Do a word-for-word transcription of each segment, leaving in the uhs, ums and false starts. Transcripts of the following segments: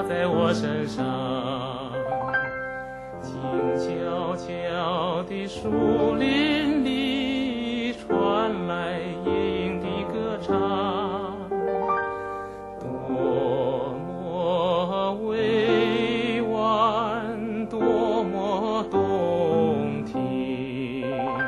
在我身上，静悄悄的树林里传来夜莺的歌唱，多么委婉，多么动听，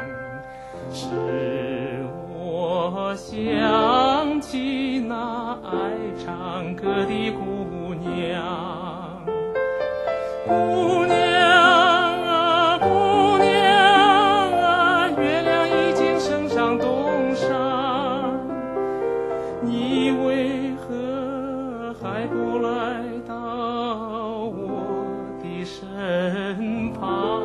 使我想起那爱唱歌的姑娘。姑娘啊，姑娘啊，月亮已经升上东山，你为何还不来到我的身旁？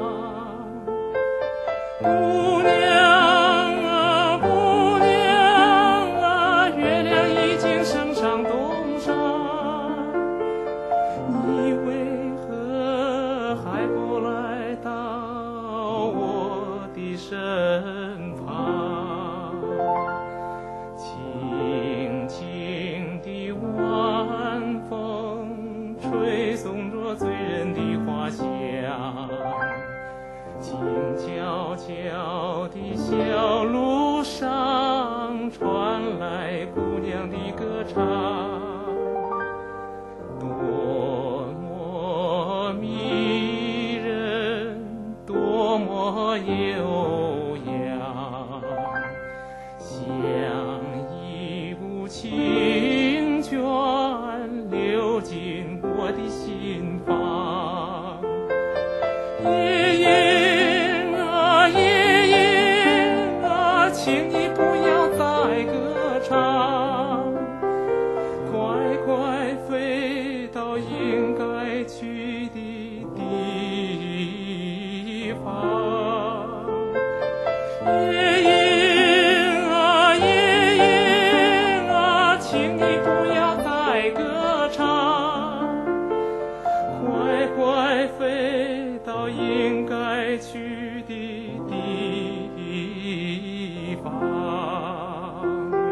姑娘啊，姑娘啊，月亮已经升上东山，你为何还不来到我的身旁？轻轻的晚风吹送着醉人的花香，静悄悄的小路上传来姑娘的歌唱，多么迷人，多么悠扬，像一股清泉流进我的心房。夜莺啊，夜莺啊，请你不要再歌唱，快快飞到应该去的地方。夜莺啊，夜莺啊，请你不要再歌唱，快快飞到应该去的地方。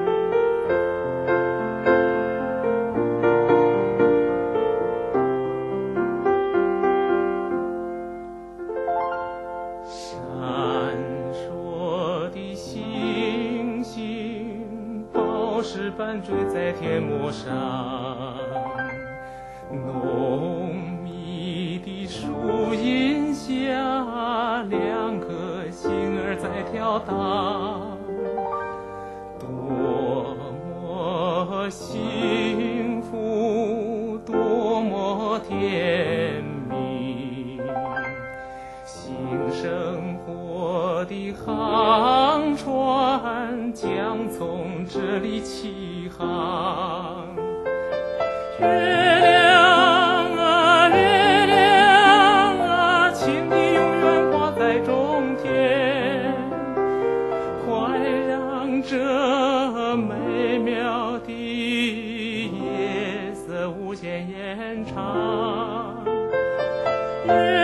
闪烁的星星，宝石般坠在天幕上，浓密的树荫下，两颗心儿在跳荡，多么幸福，多么甜蜜，新生活的航船将从这里起航。月亮啊，月亮啊，请你永远挂在中天，快让这美妙的夜色无限延长。月